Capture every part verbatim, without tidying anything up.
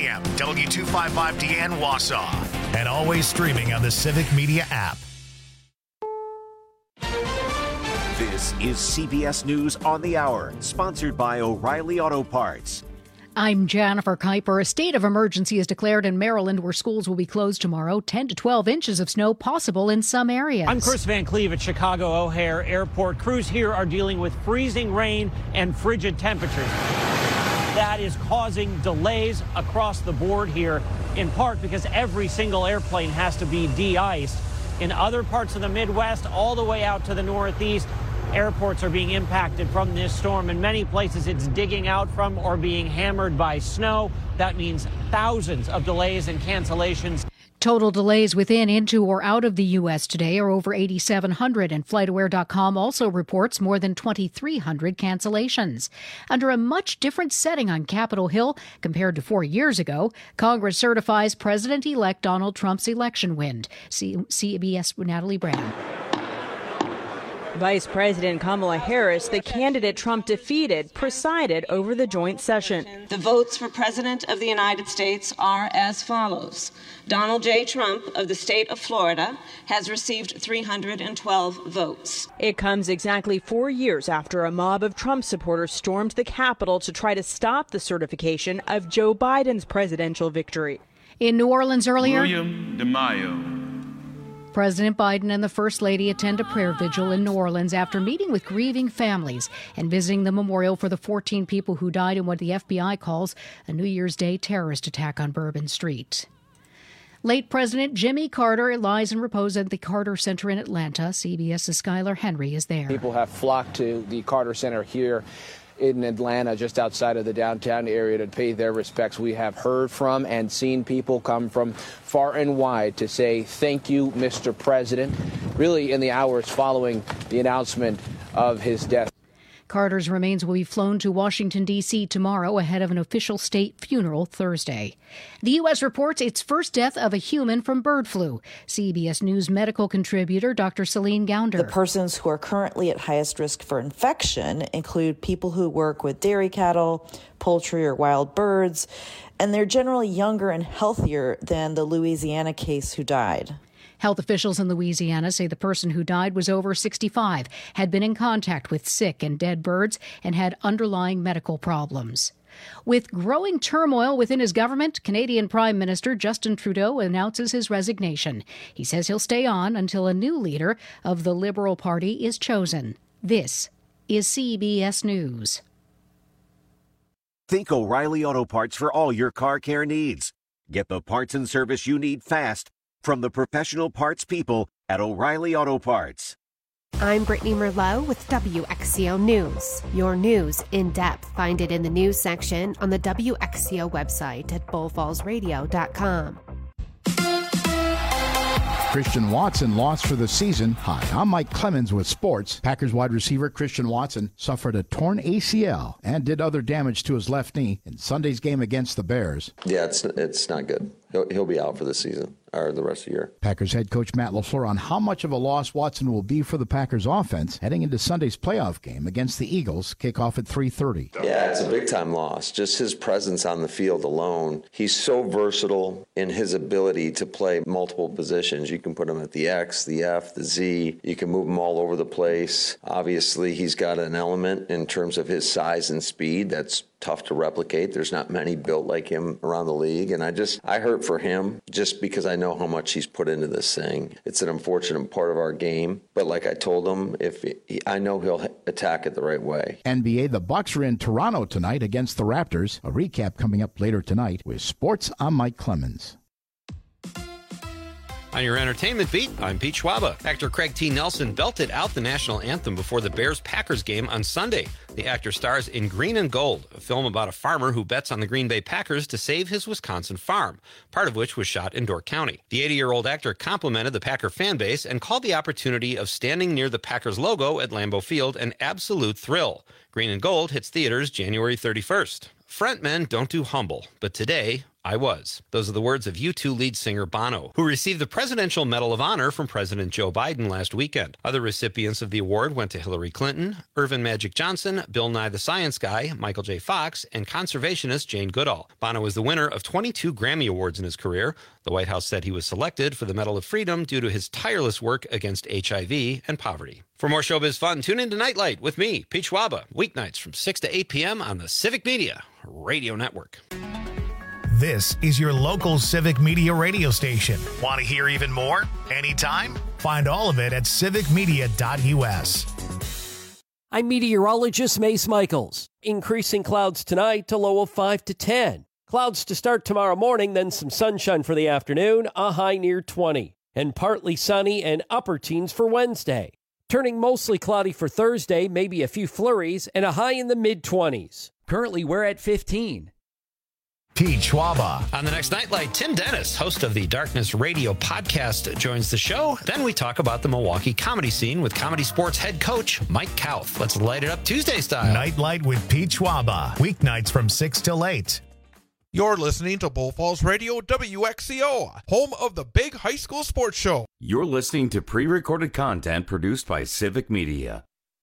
p.m. W two fifty-five D N Wausau. And always streaming on the Civic Media app. This is C B S News on the Hour, sponsored by O'Reilly Auto Parts. I'm Jennifer Kuiper. A state of emergency is declared in Maryland, where schools will be closed tomorrow. ten to twelve inches of snow possible in some areas. I'm Chris Van Cleve at Chicago O'Hare Airport. Crews here are dealing with freezing rain and frigid temperatures. That is causing delays across the board here, in part because every single airplane has to be de-iced. In other parts of the Midwest, all the way out to the Northeast, airports are being impacted from this storm. In many places, it's digging out from or being hammered by snow. That means thousands of delays and cancellations. Total delays within, into, or out of the U S today are over eight thousand seven hundred, and FlightAware dot com also reports more than two thousand three hundred cancellations. Under a much different setting on Capitol Hill compared to four years ago, Congress certifies President-elect Donald Trump's election win. C- CBS Natalie Brown. Vice President Kamala Harris, the candidate Trump defeated, presided over the joint session. The votes for President of the United States are as follows. Donald J. Trump of the state of Florida has received three hundred twelve votes. It comes exactly four years after a mob of Trump supporters stormed the Capitol to try to stop the certification of Joe Biden's presidential victory. In New Orleans earlier, William DeMaio. President Biden and the First Lady attend a prayer vigil in New Orleans after meeting with grieving families and visiting the memorial for the fourteen people who died in what the F B I calls a New Year's Day terrorist attack on Bourbon Street. Late President Jimmy Carter lies in repose at the Carter Center in Atlanta. CBS's Skylar Henry is there. People have flocked to the Carter Center here in Atlanta, just outside of the downtown area, to pay their respects. We have heard from and seen people come from far and wide to say thank you, Mister President, really in the hours following the announcement of his death. Carter's remains will be flown to Washington, D C tomorrow ahead of an official state funeral Thursday. The U S reports its first death of a human from bird flu. C B S News medical contributor Doctor Celine Gounder. The persons who are currently at highest risk for infection include people who work with dairy cattle, poultry, or wild birds, and they're generally younger and healthier than the Louisiana case who died. Health officials in Louisiana say the person who died was over sixty-five, had been in contact with sick and dead birds, and had underlying medical problems. With growing turmoil within his government, Canadian Prime Minister Justin Trudeau announces his resignation. He says he'll stay on until a new leader of the Liberal Party is chosen. This is C B S News. Think O'Reilly Auto Parts for all your car care needs. Get the parts and service you need fast from the professional parts people at O'Reilly Auto Parts. I'm Brittany Merlot with W X C O News. Your news in depth. Find it in the news section on the W X C O website at bull falls radio dot com. Christian Watson lost for the season. Hi, I'm Mike Clemens with sports. Packers wide receiver Christian Watson suffered a torn A C L and did other damage to his left knee in Sunday's game against the Bears. Yeah, it's it's not good. He'll, he'll be out for the season or the rest of the year. Packers head coach Matt LaFleur on how much of a loss Watson will be for the Packers offense heading into Sunday's playoff game against the Eagles, kickoff at three thirty. Yeah, it's a big-time loss. Just his presence on the field alone. He's so versatile in his ability to play multiple positions. You can put him at the X, the F, the Z. You can move him all over the place. Obviously, he's got an element in terms of his size and speed that's tough to replicate. There's not many built like him around the league. And I just, I hurt for him just because I know how much he's put into this thing. It's an unfortunate part of our game. But like I told him, if he, I know he'll attack it the right way. N B A, the Bucks are in Toronto tonight against the Raptors. A recap coming up later tonight with sports. I'm Mike Clemens. On your entertainment beat, I'm Pete Schwaba. Actor Craig T. Nelson belted out the national anthem before the Bears-Packers game on Sunday. The actor stars in Green and Gold, a film about a farmer who bets on the Green Bay Packers to save his Wisconsin farm, part of which was shot in Door County. The eighty-year-old actor complimented the Packer fan base and called the opportunity of standing near the Packers logo at Lambeau Field an absolute thrill. Green and Gold hits theaters January thirty-first. Frontmen don't do humble, but today, I was. Those are the words of U two lead singer Bono, who received the Presidential Medal of Honor from President Joe Biden last weekend. Other recipients of the award went to Hillary Clinton, Irvin Magic Johnson, Bill Nye the Science Guy, Michael J. Fox, and conservationist Jane Goodall. Bono was the winner of twenty-two Grammy Awards in his career. The White House said he was selected for the Medal of Freedom due to his tireless work against H I V and poverty. For more showbiz fun, tune in to Nightlight with me, Pete Schwaba, weeknights from six to eight p.m. on the Civic Media Radio Network. This is your local Civic Media radio station. Want to hear even more? Anytime? Find all of it at civic media dot u s. I'm meteorologist Mace Michaels. Increasing clouds tonight to low of five to ten. Clouds to start tomorrow morning, then some sunshine for the afternoon, a high near twenty. And partly sunny and upper teens for Wednesday. Turning mostly cloudy for Thursday, maybe a few flurries, and a high in the mid-twenties. Currently, we're at fifteen. Pete Schwaba. On the next Nightlight, Tim Dennis, host of the Darkness Radio podcast, joins the show. Then we talk about the Milwaukee comedy scene with Comedy Sports head coach Mike Kauth. Let's light it up Tuesday style. Nightlight with Pete Schwaba. Weeknights from six till eight. You're listening to Bull Falls Radio W X C O, home of the big high school sports show. You're listening to pre-recorded content produced by Civic Media.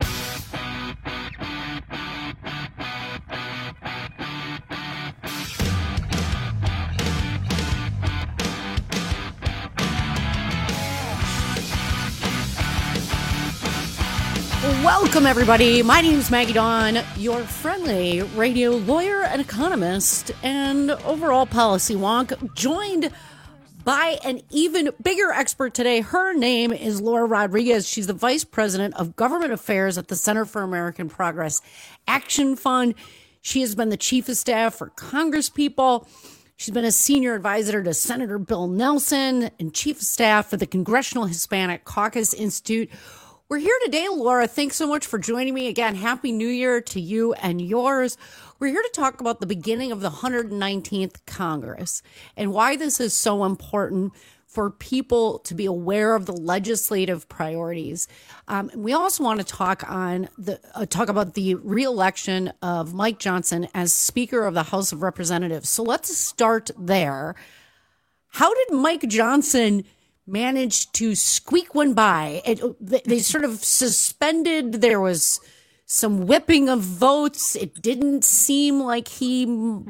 Welcome, everybody. My name is Maggie Dawn, your friendly radio lawyer and economist and overall policy wonk, joined by an even bigger expert today. Her name is Laura Rodriguez. She's the Vice President of Government Affairs at the Center for American Progress Action Fund. She has been the Chief of Staff for Congresspeople. She's been a senior advisor to Senator Bill Nelson and Chief of Staff for the Congressional Hispanic Caucus Institute. We're here today, Laura. Thanks so much for joining me. Again, Happy New Year to you and yours. We're here to talk about the beginning of the one hundred nineteenth Congress and why this is so important for people to be aware of the legislative priorities. Um, we also want to talk on the uh, talk about the re-election of Mike Johnson as Speaker of the House of Representatives. So let's start there. How did Mike Johnson managed to squeak one by? It, they, they sort of suspended. There was some whipping of votes. It didn't seem like he,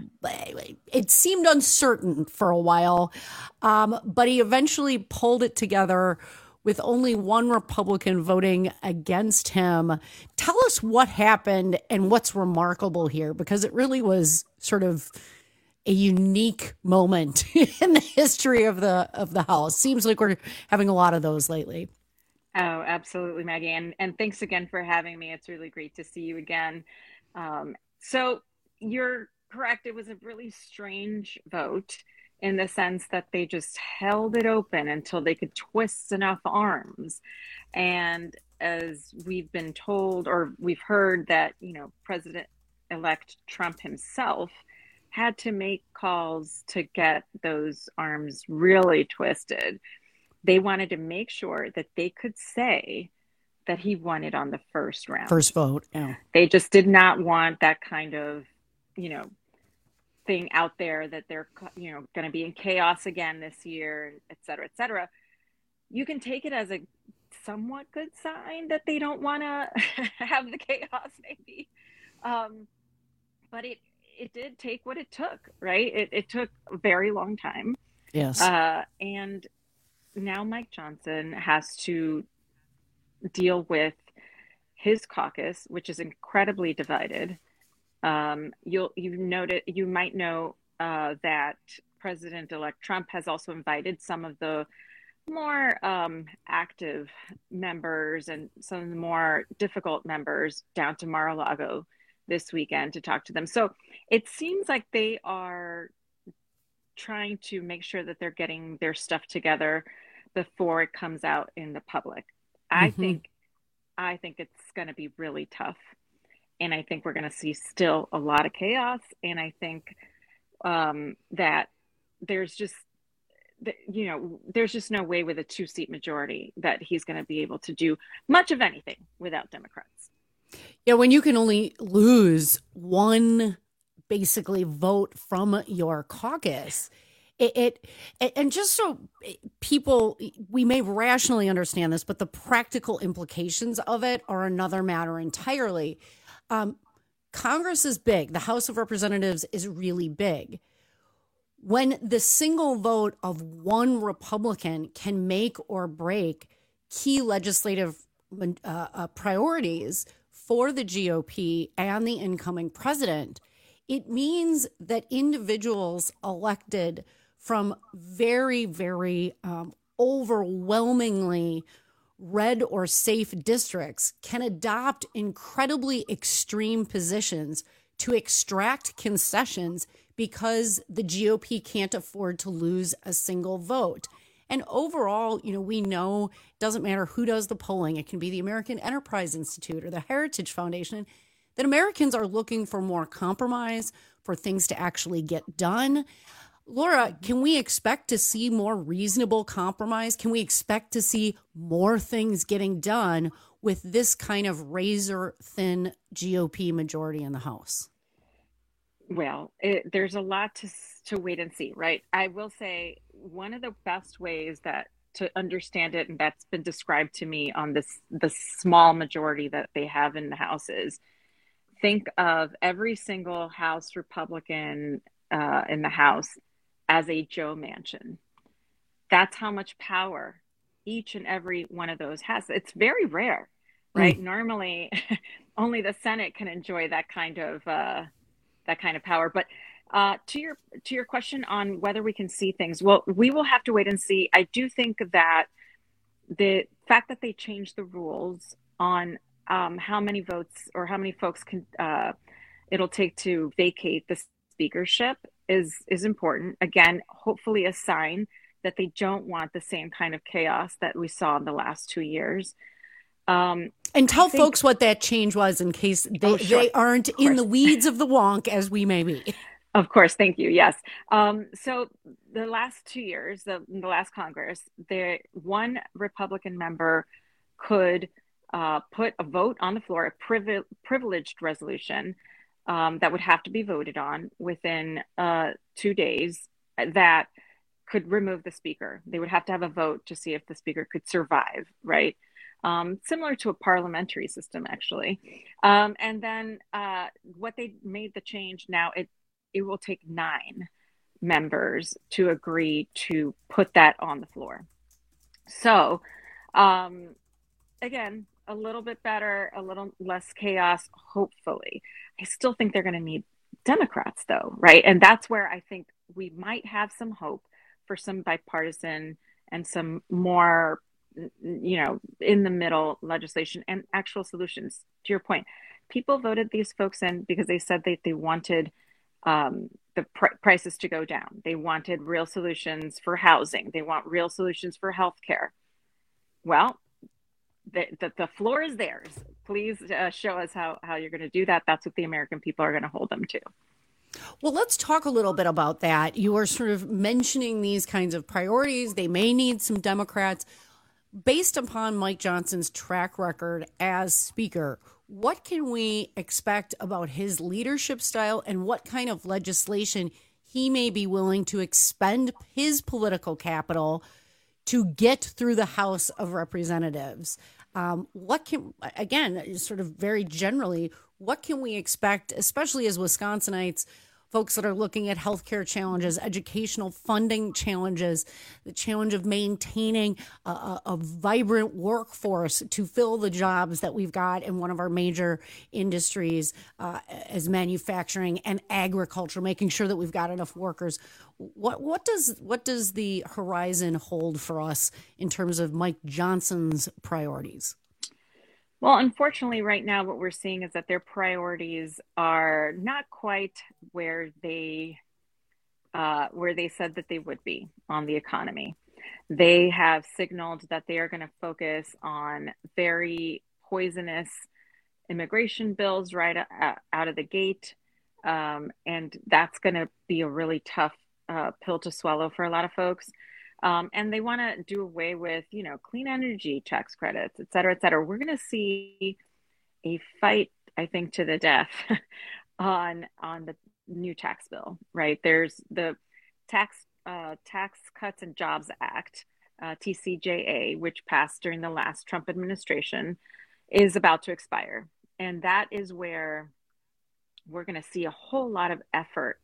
it seemed uncertain for a while. Um, but he eventually pulled it together with only one Republican voting against him. Tell us what happened and what's remarkable here, because it really was sort of a unique moment in the history of the of the House. Seems like we're having a lot of those lately. Oh, absolutely, Maggie. And, and thanks again for having me. It's really great to see you again. Um, so you're correct. It was a really strange vote in the sense that they just held it open until they could twist enough arms. And as we've been told, or we've heard that, you know, President-elect Trump himself had to make calls to get those arms really twisted. They wanted to make sure that they could say that he won it on the first round. First vote, yeah. They just did not want that kind of, you know, thing out there that they're, you know, going to be in chaos again this year, et cetera, et cetera. You can take it as a somewhat good sign that they don't want to have the chaos, maybe. Um, but it, it did take what it took, right? It, it took a very long time. Yes. Uh, and now Mike Johnson has to deal with his caucus, which is incredibly divided. Um, you'll, you noted, you might know uh, that President-elect Trump has also invited some of the more um, active members and some of the more difficult members down to Mar-a-Lago this weekend to talk to them. So it seems like they are trying to make sure that they're getting their stuff together before it comes out in the public. I mm-hmm. think, I think it's going to be really tough. And I think we're going to see still a lot of chaos. And I think um, that there's just, you know, there's just no way with a two seat majority that he's going to be able to do much of anything without Democrats. Yeah, when you can only lose one basically vote from your caucus. It, it and just so people, we may rationally understand this, but the practical implications of it are another matter entirely. Um, Congress is big. The House of Representatives is really big. When the single vote of one Republican can make or break key legislative uh, uh, priorities for the G O P and the incoming president, it means that individuals elected from very, very um, overwhelmingly red or safe districts can adopt incredibly extreme positions to extract concessions because the G O P can't afford to lose a single vote. And overall, you know, we know it doesn't matter who does the polling. It can be the American Enterprise Institute or the Heritage Foundation, that Americans are looking for more compromise, for things to actually get done. Laura, can we expect to see more reasonable compromise? Can we expect to see more things getting done with this kind of razor-thin G O P majority in the House? Well, it, there's a lot to to wait and see, right? I will say one of the best ways that to understand it, and that's been described to me on this the small majority that they have in the House, is think of every single House Republican uh, in the House as a Joe Manchin. That's how much power each and every one of those has. It's very rare, right? Mm. Normally, only the Senate can enjoy that kind of uh, that kind of power. But uh, to your to your question on whether we can see things, well, we will have to wait and see. I do think that the fact that they changed the rules on um, how many votes or how many folks can uh, it'll take to vacate the speakership is is important. Again, hopefully a sign that they don't want the same kind of chaos that we saw in the last two years. Um, and tell think, folks what that change was in case they, oh, sure. they aren't in the weeds of the wonk as we may be. Of course. Thank you. Yes. Um, so the last two years, the, the last Congress, the one Republican member could uh, put a vote on the floor, a privi- privileged resolution um, that would have to be voted on within uh, two days that could remove the speaker. They would have to have a vote to see if the speaker could survive, right? Um, similar to a parliamentary system, actually. Um, and then uh, what they made the change now, it it will take nine members to agree to put that on the floor. So, um, again, a little bit better, a little less chaos, hopefully. I still think they're going to need Democrats, though, right? And that's where I think we might have some hope for some bipartisan and some more, you know, in the middle legislation and actual solutions. To your point, people voted these folks in because they said that they wanted um, the pr- prices to go down. They wanted real solutions for housing. They want real solutions for healthcare. Well, the, the, the floor is theirs. Please uh, show us how, how you're going to do that. That's what the American people are going to hold them to. Well, let's talk a little bit about that. You are sort of mentioning these kinds of priorities. They may need some Democrats. Based upon Mike Johnson's track record as Speaker, what can we expect about his leadership style and what kind of legislation he may be willing to expend his political capital to get through the House of Representatives? Um, what can, again, sort of very generally, what can we expect, especially as Wisconsinites, folks that are looking at healthcare challenges, educational funding challenges, the challenge of maintaining a, a, a vibrant workforce to fill the jobs that we've got in one of our major industries uh, as manufacturing and agriculture, making sure that we've got enough workers. What what does what does the horizon hold for us in terms of Mike Johnson's priorities? Well, unfortunately, right now, what we're seeing is that their priorities are not quite where they uh, where they said that they would be on the economy. They have signaled that they are going to focus on very poisonous immigration bills right a- out of the gate. Um, and that's going to be a really tough uh, pill to swallow for a lot of folks. Um, and they want to do away with, you know, clean energy tax credits, et cetera, et cetera. We're going to see a fight, I think, to the death on on the new tax bill, right? There's the tax uh, Tax Cuts and Jobs Act, uh, T C J A, which passed during the last Trump administration, is about to expire. And that is where we're going to see a whole lot of effort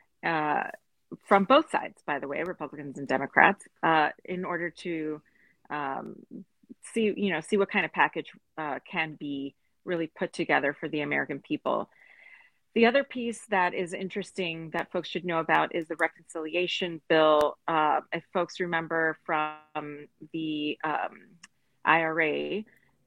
uh, from both sides, by the way, Republicans and Democrats, uh, in order to um, see, you know, see what kind of package uh, can be really put together for the American people. The other piece that is interesting that folks should know about is the reconciliation bill. Uh, if folks remember from the um, I R A,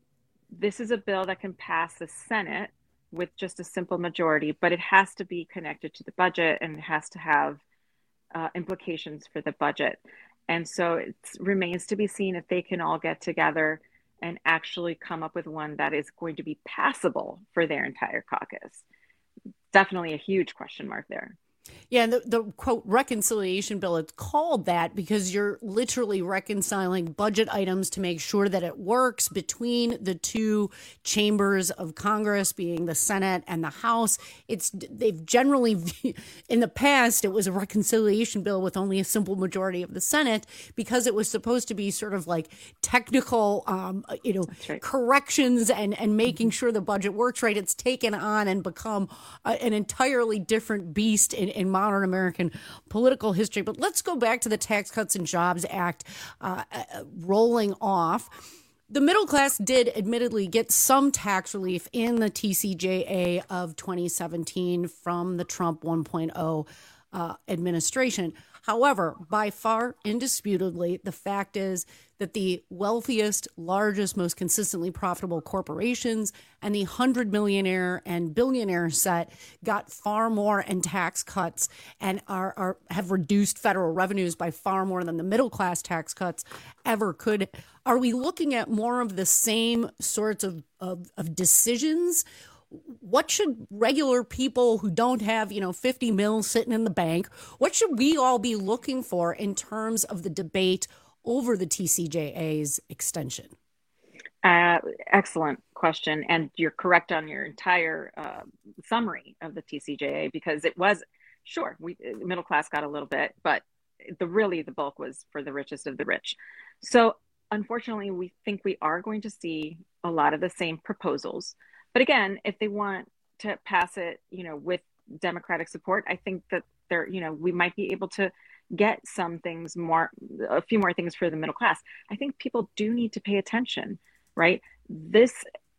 this is a bill that can pass the Senate with just a simple majority, but it has to be connected to the budget and it has to have uh, implications for the budget. And so it remains to be seen if they can all get together and actually come up with one that is going to be passable for their entire caucus. Definitely a huge question mark there. Yeah, and the, the quote reconciliation bill, it's called that because you're literally reconciling budget items to make sure that it works between the two chambers of Congress, being the Senate and the House. It's they've generally, in the past, it was a reconciliation bill with only a simple majority of the Senate because it was supposed to be sort of like technical, um, you know, right. corrections and, and making sure the budget works right. It's taken on and become a, an entirely different beast in in modern American political history. But let's go back to the Tax Cuts and Jobs Act uh, uh, rolling off. The middle class did admittedly get some tax relief in the T C J A of twenty seventeen from the Trump one point oh uh, administration. However, by far, indisputably, the fact is that the wealthiest, largest, most consistently profitable corporations and the hundred millionaire and billionaire set got far more in tax cuts and are, are have reduced federal revenues by far more than the middle class tax cuts ever could. Are we looking at more of the same sorts of, of, of decisions? What should regular people who don't have, you know, fifty mil sitting in the bank, what should we all be looking for in terms of the debate over the T C J A's extension? Uh, excellent question. And you're correct on your entire uh, summary of the T C J A, because it was, sure, we middle class got a little bit, but the really the bulk was for the richest of the rich. So unfortunately, we think we are going to see a lot of the same proposals. But again, if they want to pass it, you know, with Democratic support, I think that they're, you know, we might be able to get some things more, a few more things for the middle class. I think people do need to pay attention, right? This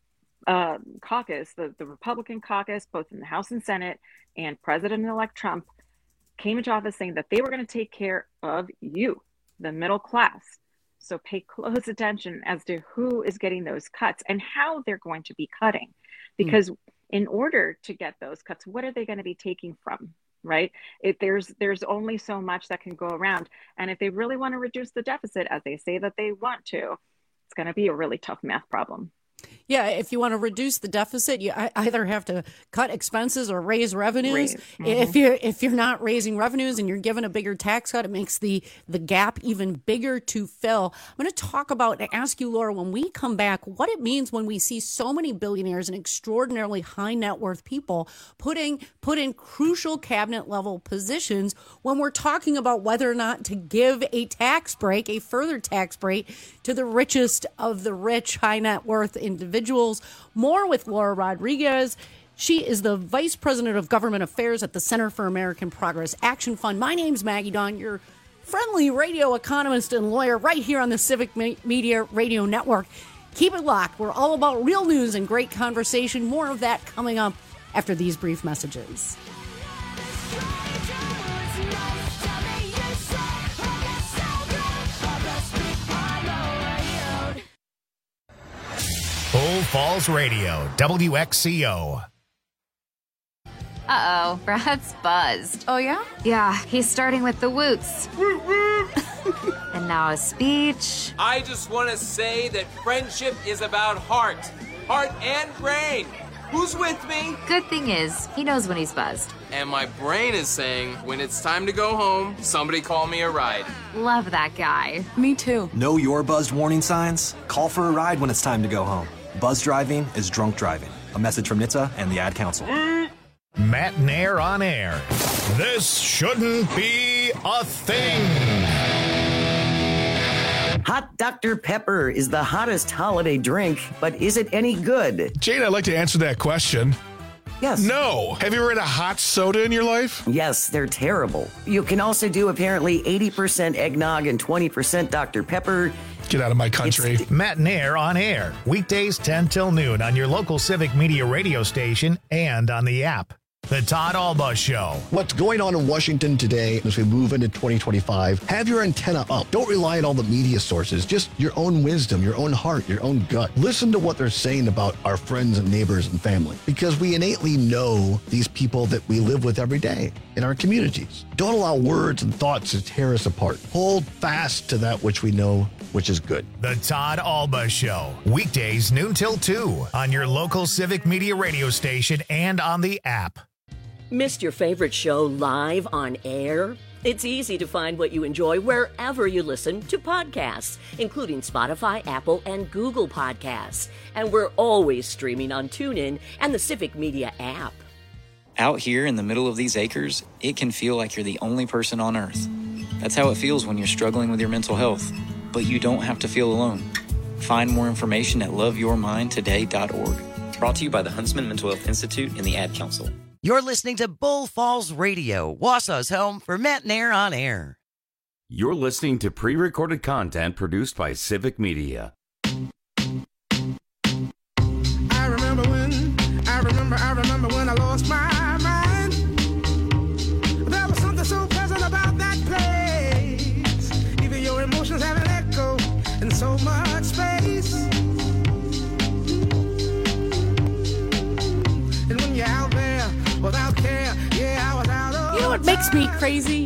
uh, caucus, the, the Republican caucus, both in the House and Senate, and President-elect Trump came into office saying that they were going to take care of you, the middle class. So pay close attention as to who is getting those cuts and how they're going to be cutting. Because mm. in order to get those cuts, what are they going to be taking from, right? If there's there's only so much that can go around. And if they really want to reduce the deficit, as they say that they want to, it's going to be a really tough math problem. Yeah, if you want to reduce the deficit, you either have to cut expenses or raise revenues. Raise. Mm-hmm. If you're if you're not raising revenues and you're given a bigger tax cut, it makes the the gap even bigger to fill. I'm going to talk about and ask you, Laura, when we come back, what it means when we see so many billionaires and extraordinarily high net worth people putting put in crucial cabinet level positions when we're talking about whether or not to give a tax break, a further tax break to the richest of the rich, high net worth individuals. More with Laura Rodriguez. She is the Vice President of Government Affairs at the Center for American Progress Action Fund. My name's Maggie Dawn, your friendly radio economist and lawyer right here on the Civic Media Radio Network. Keep it locked. We're all about real news and great conversation. More of that coming up after these brief messages. Bull Falls Radio, W X C O. Uh-oh, Brad's buzzed. Oh, yeah? Yeah, he's starting with the woots. And now a speech. I just want to say that friendship is about heart. Heart and brain. Who's with me? Good thing is, he knows when he's buzzed. And my brain is saying, when it's time to go home, somebody call me a ride. Love that guy. Me too. Know your buzzed warning signs? Call for a ride when it's time to go home. Buzz driving is drunk driving. A message from N H T S A and the Ad Council. Matt Nair on air. This shouldn't be a thing. Hot Doctor Pepper is the hottest holiday drink, but is it any good? Jane, I'd like to answer that question. Yes. No. Have you ever had a hot soda in your life? Yes, they're terrible. You can also do apparently eighty percent eggnog and twenty percent Doctor Pepper. Get out of my country. It's Matt Nair on air. Weekdays ten till noon on your local Civic Media radio station and on the app. The Todd Alba Show. What's going on in Washington today as we move into twenty twenty-five? Have your antenna up. Don't rely on all the media sources. Just your own wisdom, your own heart, your own gut. Listen to what they're saying about our friends and neighbors and family, because we innately know these people that we live with every day in our communities. Don't allow words and thoughts to tear us apart. Hold fast to that which we know, which is good. The Todd Alba Show. Weekdays noon till two on your local Civic Media radio station and on the app. Missed your favorite show live on air? It's easy to find what you enjoy wherever you listen to podcasts, including Spotify, Apple, and Google Podcasts. And we're always streaming on TuneIn and the Civic Media app. Out here in the middle of these acres, it can feel like you're the only person on Earth. That's how it feels when you're struggling with your mental health. But you don't have to feel alone. Find more information at love your mind today dot org. Brought to you by the Huntsman Mental Health Institute and the Ad Council. You're listening to Bull Falls Radio, Wausau's home for Matt Nair on air. You're listening to pre-recorded content produced by Civic Media. I remember when, I remember, I remember when I lost my mind. There was something so pleasant about that place. Even your emotions have an echo in so much space. And when you're out there without care, yeah, I was out of You know what makes me crazy?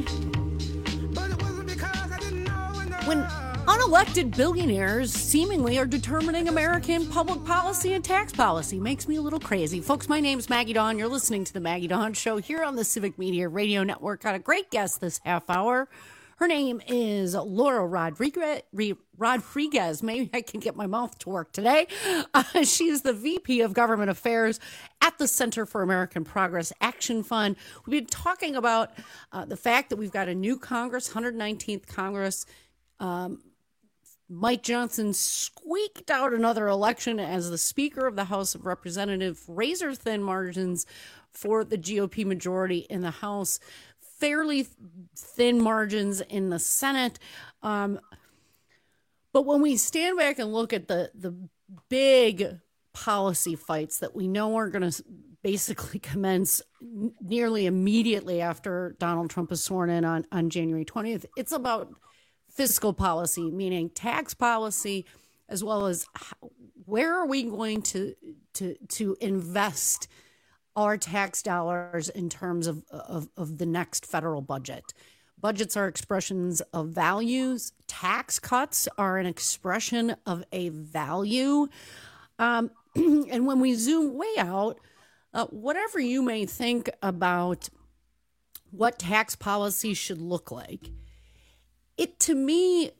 When unelected billionaires seemingly are determining American public policy and tax policy. Makes me a little crazy. Folks, my name's Maggie Dawn. You're listening to the Maggie Dawn Show here on the Civic Media Radio Network. Got a great guest this half hour. Her name is Laura Rodriguez. Rodriguez. Maybe I can get my mouth to work today. Uh, she is the V P of Government Affairs at the Center for American Progress Action Fund. We've been talking about uh, the fact that we've got a new Congress, one hundred nineteenth Congress. Um, Mike Johnson squeaked out another election as the Speaker of the House of Representatives, razor-thin margins for the G O P majority in the House. Fairly thin margins in the Senate. Um, but when we stand back and look at the, the big policy fights that we know are going to basically commence n- nearly immediately after Donald Trump is sworn in on, on January twentieth, it's about fiscal policy, meaning tax policy, as well as how, where are we going to, to, to invest our tax dollars in terms of, of, of the next federal budget. Budgets are expressions of values. Tax cuts are an expression of a value. Um, and when we zoom way out, uh, whatever you may think about what tax policy should look like, it to me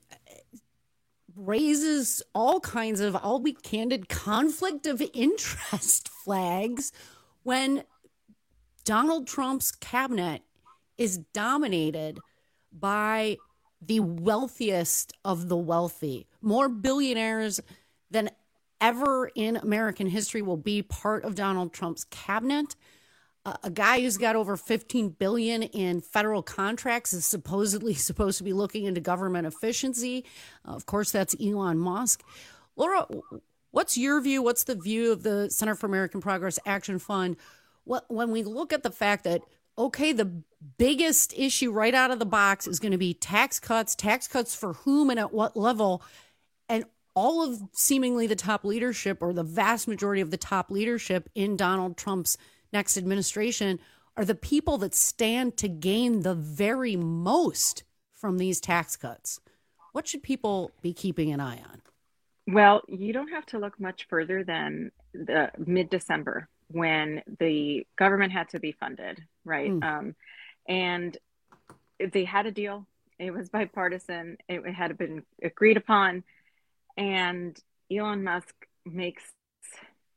raises all kinds of, I'll be candid, conflict of interest flags when Donald Trump's cabinet is dominated by the wealthiest of the wealthy. More billionaires than ever in American history will be part of Donald Trump's cabinet. Uh, a guy who's got over fifteen billion dollars in federal contracts is supposedly supposed to be looking into government efficiency. Uh, of course, that's Elon Musk. Laura, what's your view? What's the view of the Center for American Progress Action Fund? What, when we look at the fact that, okay, the biggest issue right out of the box is going to be tax cuts, tax cuts for whom and at what level, and all of seemingly the top leadership or the vast majority of the top leadership in Donald Trump's next administration are the people that stand to gain the very most from these tax cuts. What should people be keeping an eye on? Well, you don't have to look much further than the mid-December when the government had to be funded, right? Mm. Um, and they had a deal. It was bipartisan. It had been agreed upon. And Elon Musk makes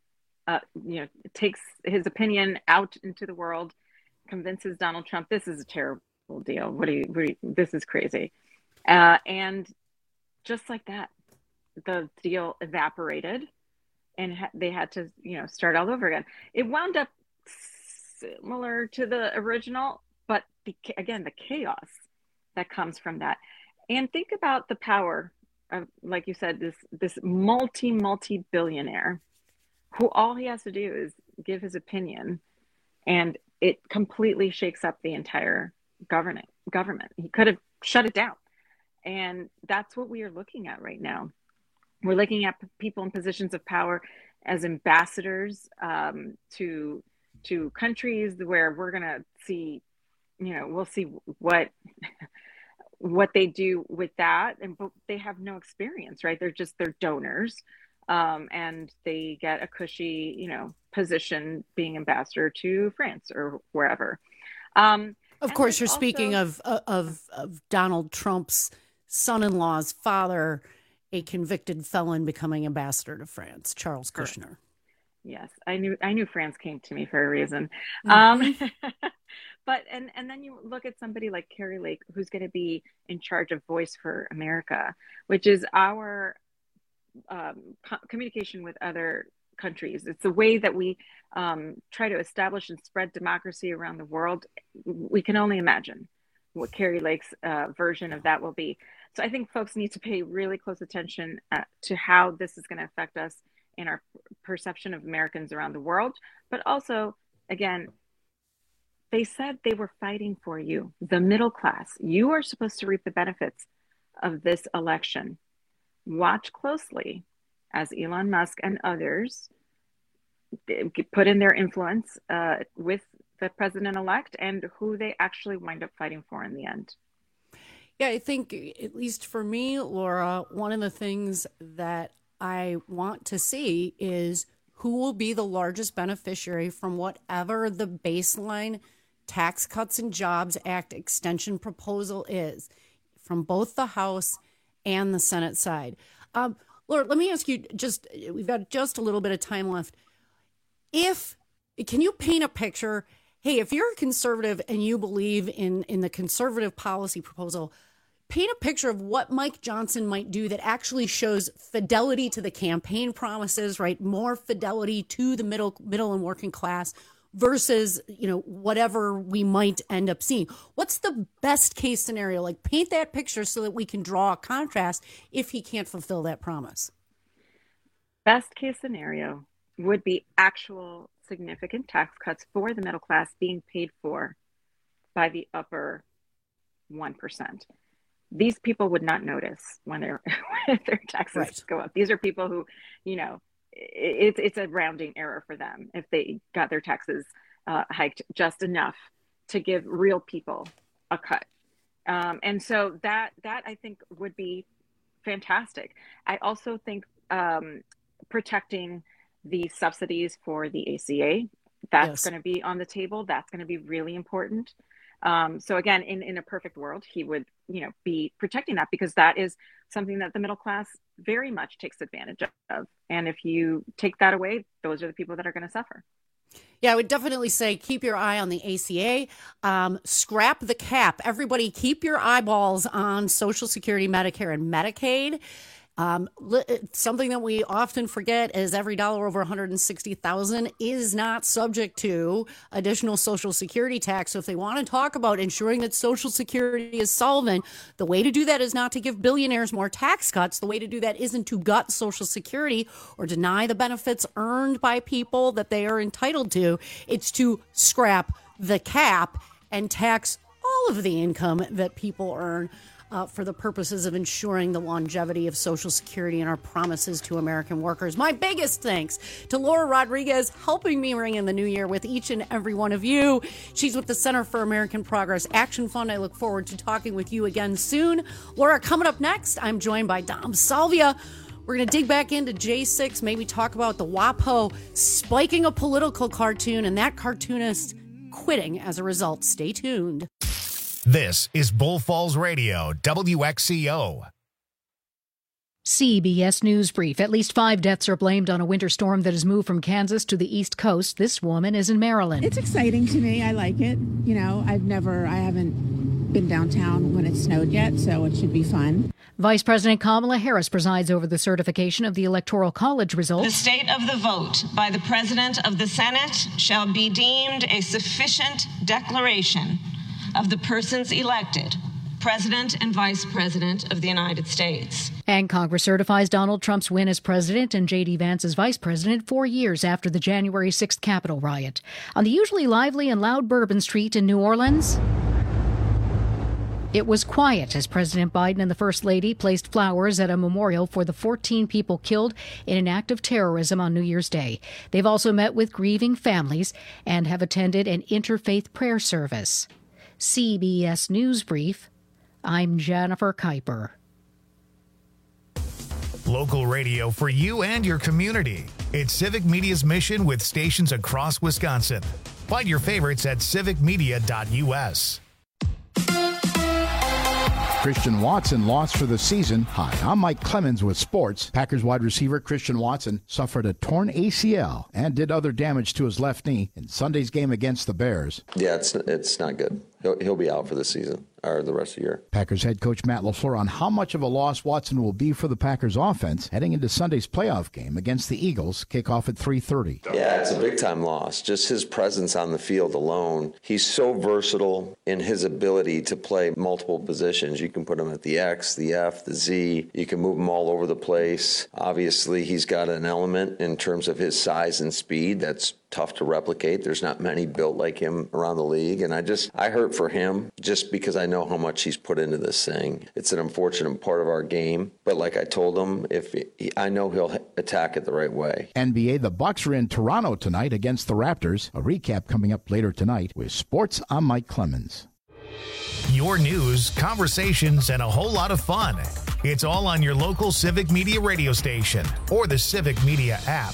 uh, you know, takes his opinion out into the world, convinces Donald Trump, this is a terrible deal. What do you, what do you this is crazy. Uh, and just like that, the deal evaporated and ha- they had to, you know, start all over again. It wound up similar to the original, but the, again, the chaos that comes from that. And think about the power of, like you said, this this multi, multi-billionaire who all he has to do is give his opinion and it completely shakes up the entire government. government. He could have shut it down. And that's what we are looking at right now. We're looking at people in positions of power as ambassadors um, to to countries where we're going to see, you know, we'll see what what they do with that. And but they have no experience, right? They're just, they're donors. Um, and they get a cushy, you know, position being ambassador to France or wherever. Um, of course, you're also speaking of, of, of Donald Trump's son-in-law's father, a convicted felon becoming ambassador to France, Charles Kushner. Yes, I knew I knew France came to me for a reason. Mm-hmm. Um, but and and then you look at somebody like Kari Lake, who's going to be in charge of Voice for America, which is our um, co- communication with other countries. It's a way that we um, try to establish and spread democracy around the world. We can only imagine what Kari Lake's uh, version of that will be. So I think folks need to pay really close attention uh, to how this is going to affect us in our perception of Americans around the world. But also, again, they said they were fighting for you, the middle class. You are supposed to reap the benefits of this election. Watch closely as Elon Musk and others put in their influence uh, with the president-elect and who they actually wind up fighting for in the end. Yeah, I think, at least for me, Laura, one of the things that I want to see is who will be the largest beneficiary from whatever the baseline Tax Cuts and Jobs Act extension proposal is from both the House and the Senate side. Um, Laura, let me ask you, just we've got just a little bit of time left. If, can you paint a picture? Hey, if you're a conservative and you believe in, in the conservative policy proposal, paint a picture of what Mike Johnson might do that actually shows fidelity to the campaign promises, right? More fidelity to the middle, middle and working class versus, you know, whatever we might end up seeing. What's the best case scenario? Like, paint that picture so that we can draw a contrast if he can't fulfill that promise. Best case scenario would be actual significant tax cuts for the middle class being paid for by the upper one percent. These people would not notice when their when their taxes right. go up. These are people who, you know, it's it's a rounding error for them if they got their taxes uh, hiked just enough to give real people a cut. Um, and so that that I think would be fantastic. I also think um, protecting the subsidies for the A C A, that's yes. going to be on the table. That's going to be really important. Um, so again, in, in a perfect world, he would, you know, be protecting that because that is something that the middle class very much takes advantage of. And if you take that away, those are the people that are going to suffer. Yeah, I would definitely say keep your eye on the A C A. Um, scrap the cap. Everybody keep your eyeballs on Social Security, Medicare, and Medicaid. Um, something that we often forget is every dollar over one hundred sixty thousand dollars is not subject to additional Social Security tax. So if they want to talk about ensuring that Social Security is solvent, the way to do that is not to give billionaires more tax cuts. The way to do that isn't to gut Social Security or deny the benefits earned by people that they are entitled to. It's to scrap the cap and tax all of the income that people earn. Uh, for the purposes of ensuring the longevity of Social Security and our promises to American workers. My biggest thanks to Laura Rodriguez, helping me ring in the new year with each and every one of you. She's with the Center for American Progress Action Fund. I look forward to talking with you again soon. Laura, coming up next, I'm joined by Dom Salvia. We're going to dig back into J six, maybe talk about the WAPO spiking a political cartoon and that cartoonist quitting as a result. Stay tuned. This is Bull Falls Radio, W X C O. C B S News Brief. At least five deaths are blamed on a winter storm that has moved from Kansas to the East Coast. This woman is in Maryland. It's exciting to me. I like it. You know, I've never, I haven't been downtown when it snowed yet, so it should be fun. Vice President Kamala Harris presides over the certification of the Electoral College results. The state of the vote by the President of the Senate shall be deemed a sufficient declaration of the persons elected President and Vice President of the United States. And Congress certifies Donald Trump's win as president and J D Vance as vice president four years after the January sixth Capitol riot. On the usually lively and loud Bourbon Street in New Orleans, it was quiet as President Biden and the First Lady placed flowers at a memorial for the fourteen people killed in an act of terrorism on New Year's Day. They've also met with grieving families and have attended an interfaith prayer service. C B S News Brief. I'm Jennifer Kuiper. Local radio for you and your community. It's Civic Media's mission with stations across Wisconsin. Find your favorites at civic media dot U S. Christian Watson lost for the season. Hi, I'm Mike Clemens with sports. Packers wide receiver Christian Watson suffered a torn A C L and did other damage to his left knee in Sunday's game against the Bears. Yeah, it's it's not good. He'll, he'll be out for the season or the rest of the year. Packers head coach Matt LaFleur on how much of a loss Watson will be for the Packers offense heading into Sunday's playoff game against the Eagles, kickoff at three thirty. Yeah, it's a big-time loss. Just his presence on the field alone. He's so versatile in his ability to play multiple positions. You can put him at the X, the F, the Z. You can move him all over the place. Obviously, he's got an element in terms of his size and speed that's tough to replicate. There's not many built like him around the league. And I just, I hurt for him just because I know how much he's put into this thing. It's an unfortunate part of our game. But like I told him, if he, I know he'll attack it the right way. N B A, the Bucks are in Toronto tonight against the Raptors. A recap coming up later tonight with sports. I'm Mike Clemens. Your news, conversations, and a whole lot of fun. It's all on your local Civic Media radio station or the Civic Media app.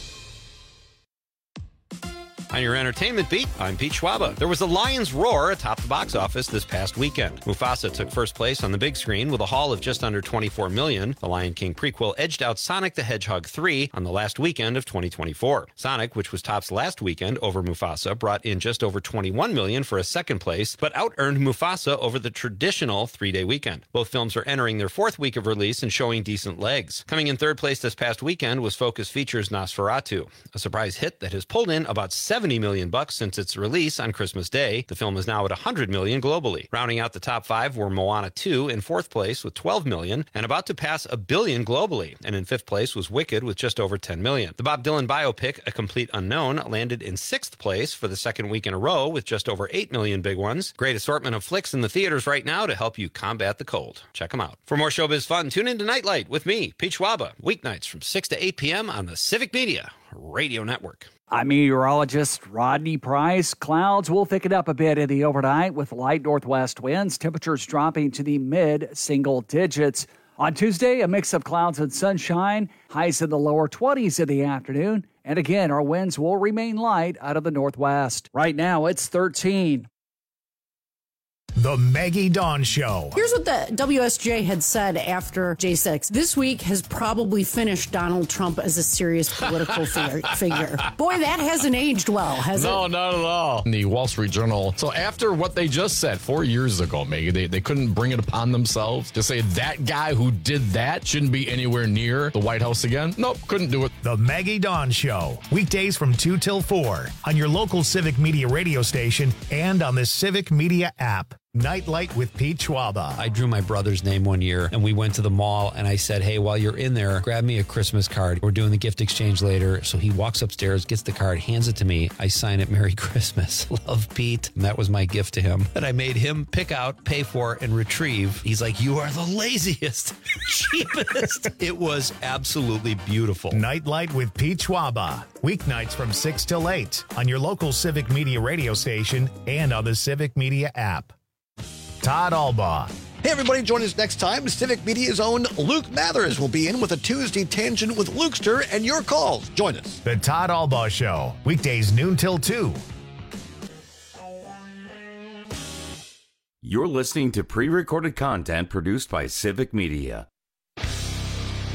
On your entertainment beat, I'm Pete Schwaba. There was a lion's roar atop the box office this past weekend. Mufasa took first place on the big screen with a haul of just under twenty-four million dollars. The Lion King prequel edged out Sonic the Hedgehog three on the last weekend of twenty twenty-four. Sonic, which was tops last weekend over Mufasa, brought in just over twenty-one million dollars for a second place, but out-earned Mufasa over the traditional three-day weekend. Both films are entering their fourth week of release and showing decent legs. Coming in third place this past weekend was Focus Features' Nosferatu, a surprise hit that has pulled in about seventy million bucks since its release on Christmas Day. The film is now at one hundred million globally. Rounding out the top five were Moana two in fourth place with twelve million and about to pass a billion globally. And in fifth place was Wicked with just over ten million. The Bob Dylan biopic, A Complete Unknown, landed in sixth place for the second week in a row with just over eight million big ones. Great assortment of flicks in the theaters right now to help you combat the cold. Check them out. For more showbiz fun, tune in to Nightlight with me, Pete Schwaba, weeknights from six to eight p.m. on the Civic Media Radio Network. I'm meteorologist Rodney Price. Clouds will thicken up a bit in the overnight with light northwest winds. Temperatures dropping to the mid-single digits. On Tuesday, a mix of clouds and sunshine. Highs in the lower twenties in the afternoon. And again, our winds will remain light out of the northwest. Right now, it's thirteen. The Maggie Dawn Show. Here's what the W S J had said after J six. This week has probably finished Donald Trump as a serious political figure. Boy, that hasn't aged well, has no, it? No, not at all. In the Wall Street Journal. So after what they just said four years ago, Maggie, they, they couldn't bring it upon themselves to say that guy who did that shouldn't be anywhere near the White House again. Nope, couldn't do it. The Maggie Dawn Show. Weekdays from two till four on your local Civic Media radio station and on the Civic Media app. Nightlight with Pete Schwaba. I drew my brother's name one year and we went to the mall and I said, hey, while you're in there, grab me a Christmas card. We're doing the gift exchange later. So he walks upstairs, gets the card, hands it to me. I sign it, Merry Christmas. Love, Pete. And that was my gift to him that I made him pick out, pay for, and retrieve. He's like, you are the laziest, cheapest. It was absolutely beautiful. Nightlight with Pete Schwaba. Weeknights from six till eight on your local Civic Media radio station and on the Civic Media app. Todd Albaugh. Hey, everybody, join us next time. Civic Media's own Luke Mathers will be in with a Tuesday Tangent with Lukester and your calls. Join us. The Todd Albaugh Show, weekdays noon till two. You're listening to pre-recorded content produced by Civic Media.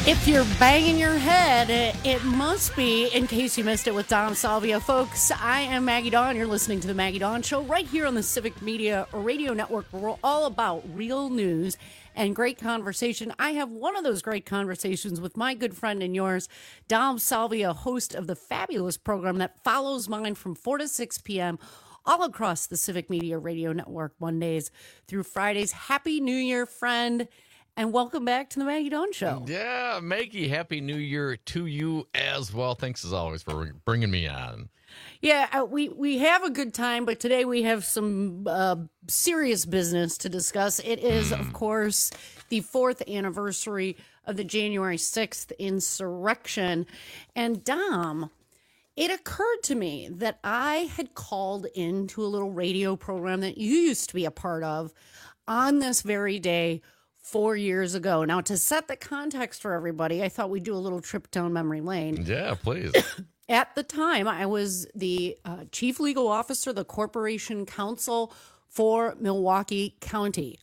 If you're banging your head, it, it must be, in case you missed it, with Dom Salvia. Folks, I am Maggie Dawn. You're listening to The Maggie Dawn Show right here on the Civic Media Radio Network. We're all about real news and great conversation. I have one of those great conversations with my good friend and yours, Dom Salvia, host of the fabulous program that follows mine from four to six p.m. all across the Civic Media Radio Network, Mondays through Fridays. Happy New Year, friend. And welcome back to the Maggie Dawn Show. Yeah, Maggie, Happy New Year to you as well. Thanks as always for bringing me on. Yeah, uh, we, we have a good time, but today we have some uh, serious business to discuss. It is, mm. of course, the fourth anniversary of the January sixth insurrection. And Dom, it occurred to me that I had called into a little radio program that you used to be a part of on this very day four years ago. Now, to set the context for everybody, I thought we'd do a little trip down memory lane. Yeah, please. At the time, I was the uh, chief legal officer, the corporation counsel for Milwaukee County.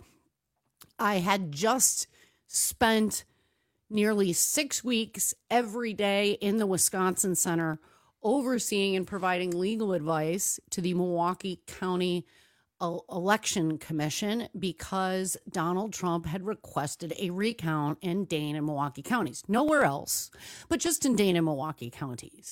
I had just spent nearly six weeks every day in the Wisconsin Center overseeing and providing legal advice to the Milwaukee County Election Commission because Donald Trump had requested a recount in Dane and Milwaukee counties. Nowhere else, but just in Dane and Milwaukee counties.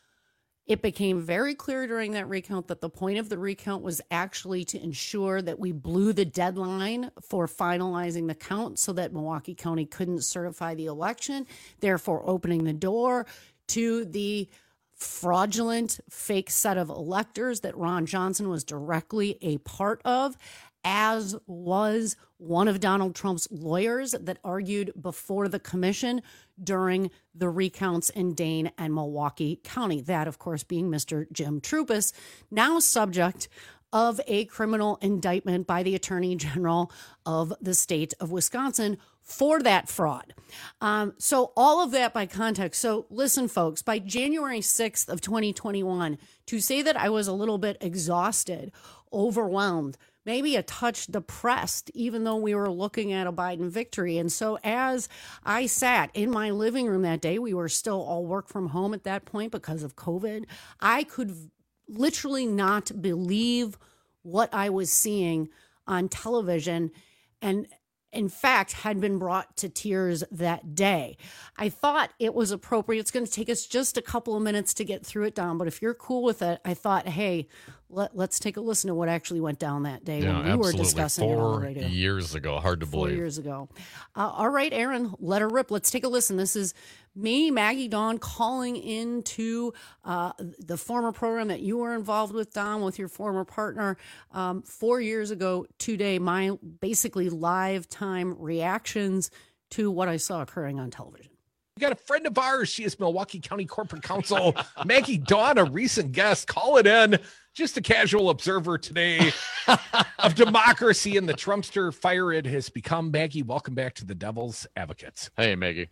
It became very clear during that recount that the point of the recount was actually to ensure that we blew the deadline for finalizing the count so that Milwaukee County couldn't certify the election, therefore opening the door to the fraudulent fake set of electors that Ron Johnson was directly a part of, as was one of Donald Trump's lawyers that argued before the commission during the recounts in Dane and Milwaukee County. That, of course, being Mister Jim Troupis, now subject of a criminal indictment by the Attorney General of the state of Wisconsin for that fraud. Um, so all of that by context. So listen, folks, by January sixth of twenty twenty-one, to say that I was a little bit exhausted, overwhelmed, maybe a touch depressed, even though we were looking at a Biden victory. And so as I sat in my living room that day, we were still all work from home at that point because of COVID. I could literally not believe what I was seeing on television, and in fact, had been brought to tears that day. I thought it was appropriate. It's going to take us just a couple of minutes to get through it, Dom, but if you're cool with it, I thought, hey, let, let's take a listen to what actually went down that day yeah, when we absolutely. were discussing Four it on the radio. years ago. Hard to Four believe. years ago. Uh, all right, Aaron, let her rip. Let's take a listen. This is me, Maggie Dawn, calling into uh, the former program that you were involved with, Dom, with your former partner. Um, four years ago today, my basically live time reactions to what I saw occurring on television. We got a friend of ours. She is Milwaukee County Corporate Counsel, Maggie Dawn, a recent guest. Call it in. Just a casual observer today of democracy and the Trumpster fire it has become. Maggie, welcome back to the Devil's Advocates. Hey, Maggie.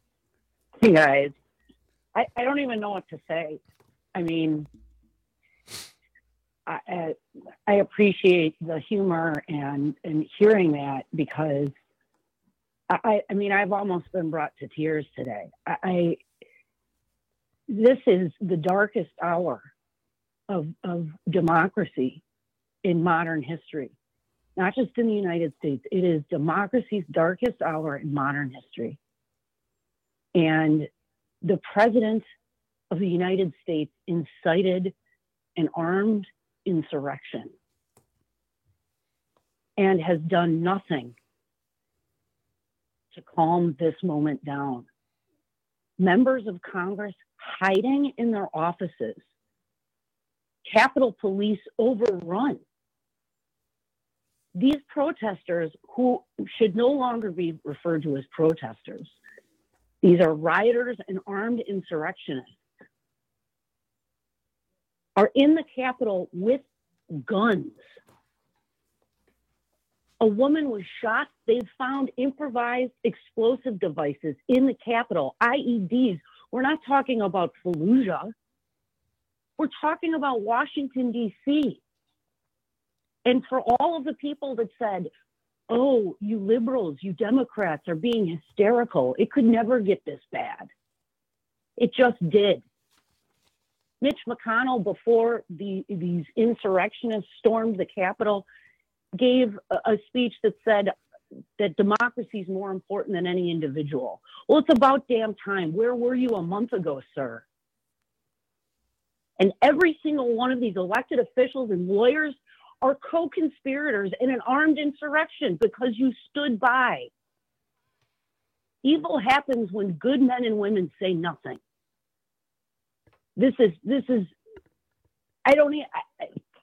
Hey, guys. I, I don't even know what to say. I mean, I, I, I appreciate the humor and, and hearing that because I, I mean, I've almost been brought to tears today. I, I this is the darkest hour of of democracy in modern history, not just in the United States. It is democracy's darkest hour in modern history. And the president of the United States incited an armed insurrection and has done nothing to calm this moment down. Members of Congress hiding in their offices, Capitol Police overrun. These protesters, who should no longer be referred to as protesters, these are rioters and armed insurrectionists, are in the Capitol with guns. A woman was shot. They've found improvised explosive devices in the Capitol, I E Ds. We're not talking about Fallujah. We're talking about Washington, D C. And for all of the people that said, oh, you liberals, you Democrats are being hysterical. It could never get this bad. It just did. Mitch McConnell, before the, these insurrectionists stormed the Capitol, gave a, a speech that said that democracy is more important than any individual. Well, it's about damn time. Where were you a month ago, sir? And every single one of these elected officials and lawyers are co-conspirators in an armed insurrection because you stood by. Evil happens when good men and women say nothing. This is, this is, I don't, I,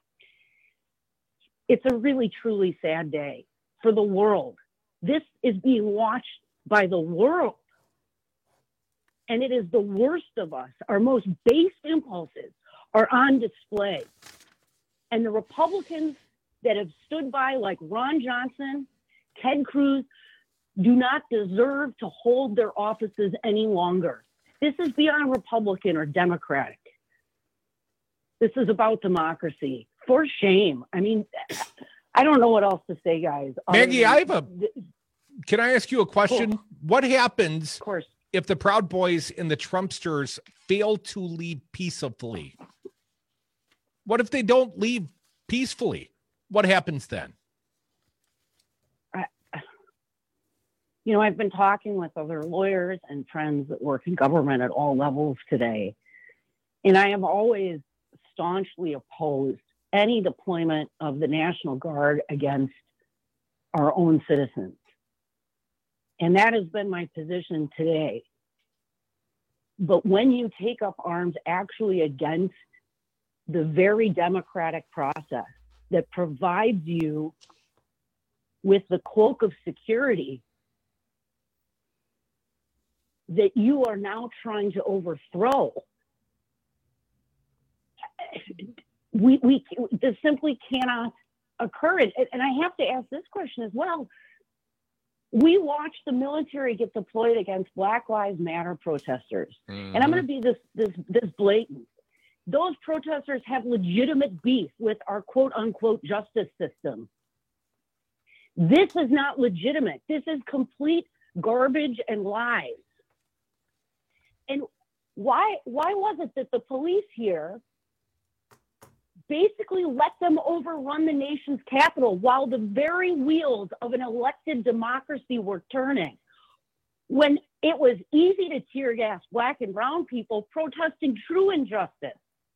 it's a really, truly sad day for the world. This is being watched by the world. And it is the worst of us. Our most base impulses are on display. And the Republicans that have stood by, like Ron Johnson, Ted Cruz, do not deserve to hold their offices any longer. This is beyond Republican or Democratic. This is about democracy. For shame. I mean, I don't know what else to say, guys. Maggie, than, I have a, can I ask you a question? Cool. What happens of course. if the Proud Boys and the Trumpsters fail to leave peacefully? What if they don't leave peacefully? What happens then? I, you know, I've been talking with other lawyers and friends that work in government at all levels today, and I have always staunchly opposed any deployment of the National Guard against our own citizens. And that has been my position today. But when you take up arms actually against the very democratic process that provides you with the cloak of security that you are now trying to overthrow, we, we this simply cannot occur. And, and I have to ask this question as well. We watched the military get deployed against Black Lives Matter protesters. Mm-hmm. And I'm going to be this, this, this blatant. Those protesters have legitimate beef with our quote unquote justice system. This is not legitimate. This is complete garbage and lies. And why, why was it that the police here basically let them overrun the nation's capital while the very wheels of an elected democracy were turning? When it was easy to tear gas Black and brown people protesting true injustice.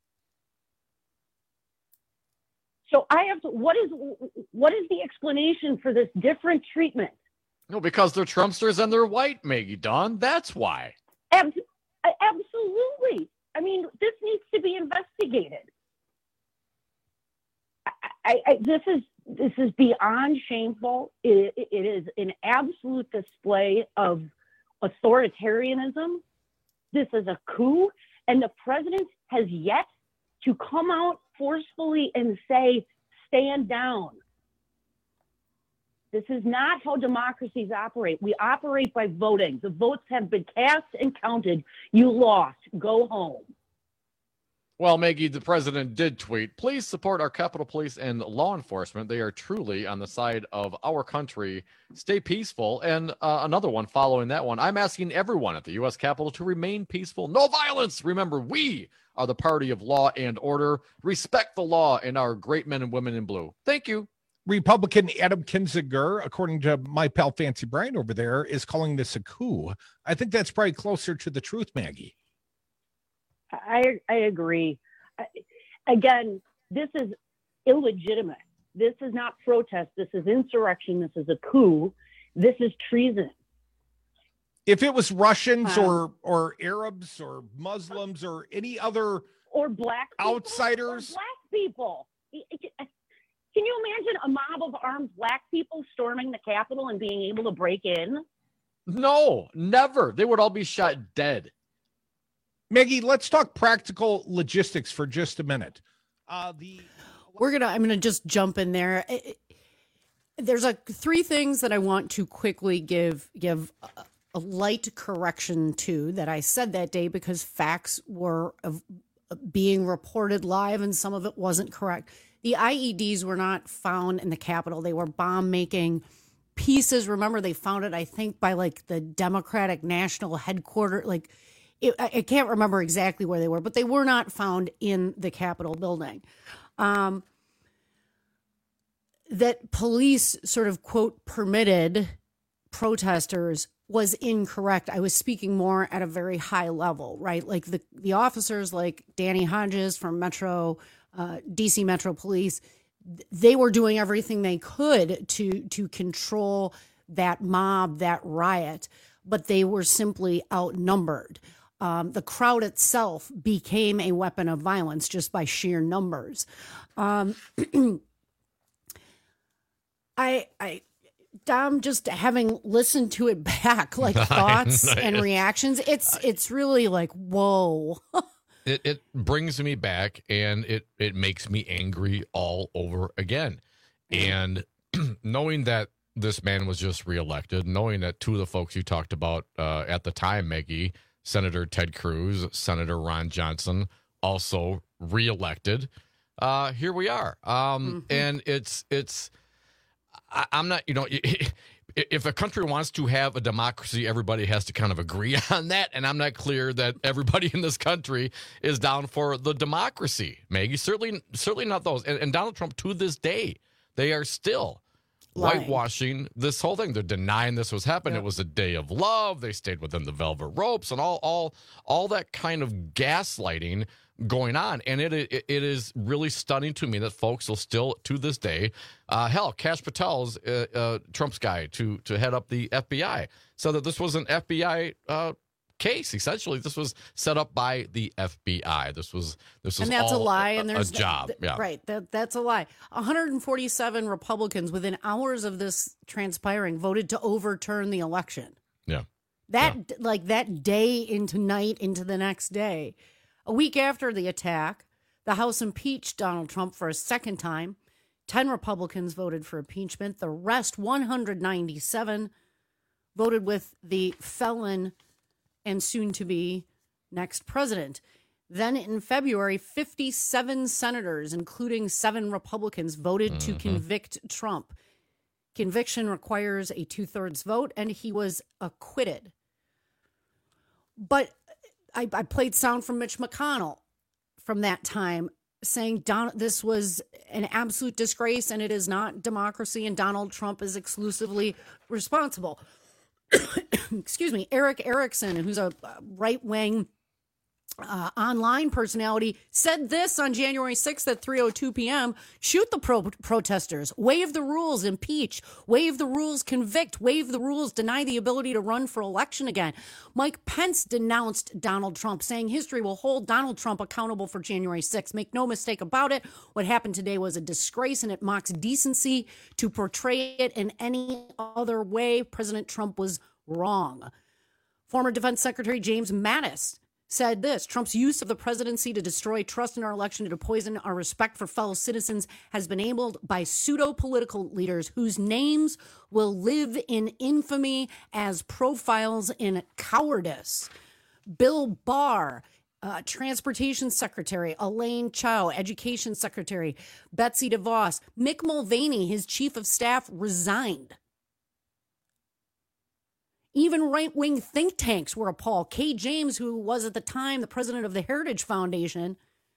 So I have to, what is, what is the explanation for this different treatment? No, because they're Trumpsters and they're white, Maggie Dawn. That's why. Ab- absolutely. I mean, this needs to be investigated. I, I, I, this is this is beyond shameful. It, it is an absolute display of authoritarianism. This is a coup, and the president has yet to come out forcefully and say, stand down. This is not how democracies operate. We operate by voting. The votes have been cast and counted. You lost. Go home. Well, Maggie, the president did tweet, please support our Capitol Police and law enforcement. They are truly on the side of our country. Stay peaceful. And uh, another one following that one, I'm asking everyone at the U S Capitol to remain peaceful. No violence. Remember, we are the party of law and order. Respect the law and our great men and women in blue. Thank you. Republican Adam Kinzinger, according to my pal Fancy Brian over there, is calling this a coup. I think that's probably closer to the truth, Maggie. I, I agree. I, again, this is illegitimate. This is not protest. This is insurrection. This is a coup. This is treason. If it was Russians um, or or Arabs or Muslims or any other or black people, outsiders, or black people. Can you imagine a mob of armed black people storming the Capitol and being able to break in? No, never. They would all be shot dead. Maggie, let's talk practical logistics for just a minute. Uh, the We're gonna. I'm gonna just jump in there. It, it, there's a three things that I want to quickly give give a, a light correction to that I said that day because facts were of, being reported live and some of it wasn't correct. The I E Ds were not found in the Capitol. They were bomb making pieces. Remember, they found it, I think, by like the Democratic National Headquarters. Like, it, I can't remember exactly where they were, but they were not found in the Capitol building. Um, that police sort of, quote, permitted protesters was incorrect. I was speaking more at a very high level, right? Like the, the officers like Danny Hodges from Metro, uh, D C Metro Police, they were doing everything they could to, to control that mob, that riot, but they were simply outnumbered. Um, the crowd itself became a weapon of violence just by sheer numbers. Um, I, I, Dom, just having listened to it back, like thoughts and reactions, it's it's really like, whoa. it it brings me back, and it it makes me angry all over again. And knowing that this man was just reelected, knowing that two of the folks you talked about uh, at the time, Maggie, Senator Ted Cruz, Senator Ron Johnson, also reelected. Uh, here we are, um, mm-hmm. and it's it's. I, I'm not, you know, if a country wants to have a democracy, everybody has to kind of agree on that. And I'm not clear that everybody in this country is down for the democracy, Maggie. Certainly, certainly not those. And, and Donald Trump, to this day, they are still lying, whitewashing this whole thing. They're denying this was happening. Yep. It was a day of love. They stayed within the velvet ropes and all, all, all that kind of gaslighting going on. And it, it it is really stunning to me that folks will still, to this day, uh, hell, Kash Patel's uh, uh, Trump's guy to to head up the F B I, so that this was an F B I uh, case. Essentially, this was set up by the F B I. This was this was and that's all a lie. A, and there's a job. Th- yeah, right. That that's a lie. one hundred forty-seven Republicans within hours of this transpiring voted to overturn the election. Yeah, that yeah. like that day into night into the next day. A week after the attack, the House impeached Donald Trump for a second time. Ten Republicans voted for impeachment. The rest, one hundred ninety-seven, voted with the felon and soon-to-be next president. Then in February, fifty-seven senators, including seven Republicans, voted mm-hmm. to convict Trump. Conviction requires a two-thirds vote, and he was acquitted. But I, I played sound from Mitch McConnell from that time saying Don, this was an absolute disgrace and it is not democracy and Donald Trump is exclusively responsible. Excuse me. Eric Erickson, who's a right-wing uh, online personality, said this on January sixth at three oh two p.m. Shoot the pro- protesters, waive the rules, impeach, waive the rules, convict, waive the rules, deny the ability to run for election again. Mike Pence denounced Donald Trump, saying history will hold Donald Trump accountable for January sixth. Make no mistake about it. What happened today was a disgrace and it mocks decency. To portray it in any other way, President Trump was wrong. Former Defense Secretary James Mattis said this: Trump's use of the presidency to destroy trust in our election and to poison our respect for fellow citizens has been enabled by pseudo-political leaders whose names will live in infamy as profiles in cowardice. Bill Barr, uh, Transportation Secretary, Elaine Chao, Education Secretary, Betsy DeVos, Mick Mulvaney, his chief of staff, resigned. Even right-wing think tanks were appalled. Kay James, who was at the time the president of the Heritage Foundation,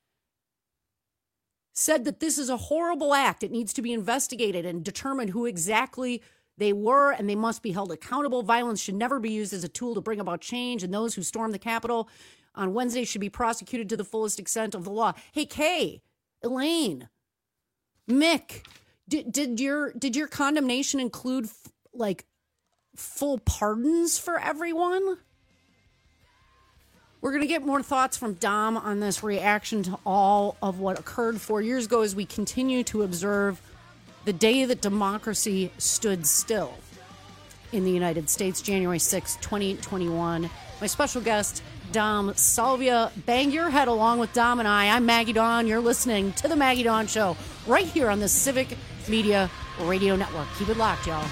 said that this is a horrible act. It needs to be investigated and determined who exactly they were, and they must be held accountable. Violence should never be used as a tool to bring about change, and those who stormed the Capitol on Wednesday should be prosecuted to the fullest extent of the law. Hey, Kay, Elaine, Mick, did, did your did your condemnation include, like, full pardons for everyone? We're going to get more thoughts from Dom on this reaction to all of what occurred four years ago as we continue to observe the day that democracy stood still in the United States, January sixth, twenty twenty-one. My special guest, Dom Salvia. Bang your head along with Dom and I. I'm Maggie Dawn. You're listening to The Maggie Dawn Show right here on the Civic Media Radio Network. Keep it locked, y'all.